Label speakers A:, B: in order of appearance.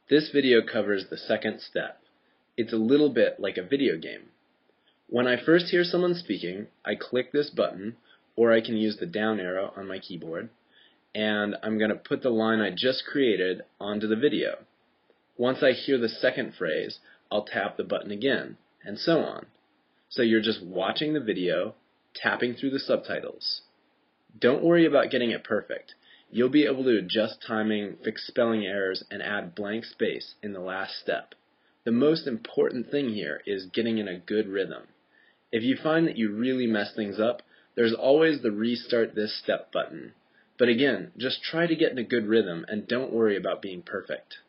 A: This video covers the second step. It's a little bit like a video game. When I first hear someone speaking, I click this button, or I can use the down arrow on my keyboard, and I'm going to put the line I just created onto the video. Once I hear the second phrase, I'll tap the button again, and so on. So you're just watching the video, tapping through the subtitles. Don't worry about getting it perfect. You'll be able to adjust timing, fix spelling errors, and add blank space in the last step. The most important thing here is getting in a good rhythm. If you find that you really mess things up, there's always the restart this step button. But again, just try to get in a good rhythm and don't worry about being perfect.